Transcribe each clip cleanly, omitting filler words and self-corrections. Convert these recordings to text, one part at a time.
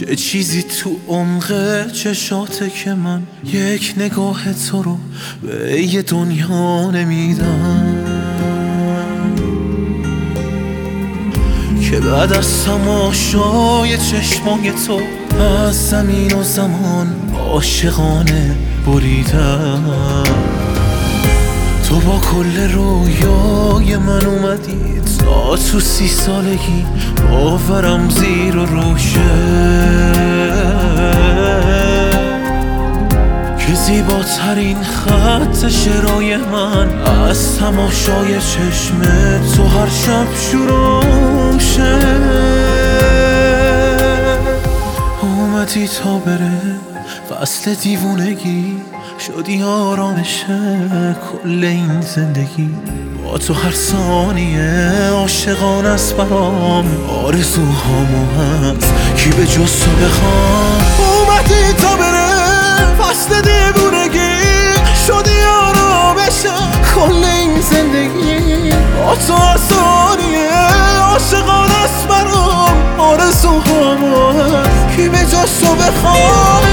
یه چیزی تو عمق چشاته که من یک نگاه تو رو به یه دنیا نمیدم، که بعد از تماشای چشمای تو از زمین و زمان عاشقانه بریدم. تو با کل رویای من اومدی تا تو 30 سالگی باورم زیر و روشه، که زیباترین خط شعرهای من از تماشای چشم تو هر شب شروع شه. اومدی تا بره فصل دیوونگی، شدی آرامش کل این زندگی. با تو هر ثانیه عاشقان است برام، آرزوهامو هست کی به جز تو بخوام. اومدی تا بره فصل دیوونگی، شدی آرامش کل این زندگی. با تو هر ثانیه عاشقان است برام، آرزوهامو هست کی به جز تو بخوام.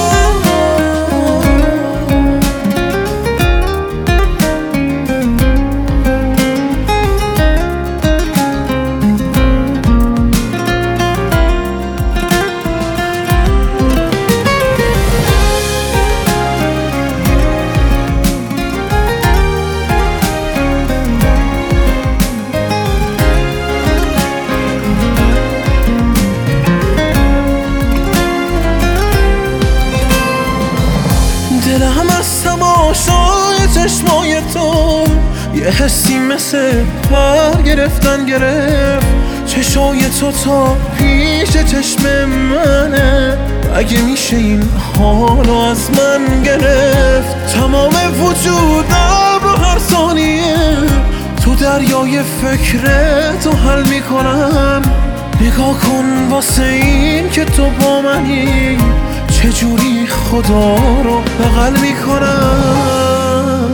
دلم از تماشای چشمای تو یه حسی مثل پر گرفتن گرفت. چشای تو تا پیش چشم منه، اگه میشه این حالو از من گرفت. تمام وجودم رو هر ثانیه تو دریای فکر تو حل میکنم. نگاه کن واسه این که تو با منی، چجوری خدا رو بغل میکنم.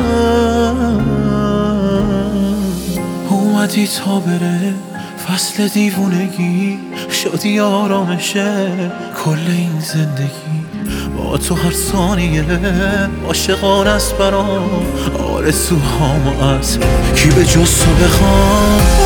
اومدی تا بره فصل دیوونگی، شدی آرامش کل این زندگی. با تو هر ثانیه عاشقان است برام، آرزوهامو از کی به جز تو بخوام.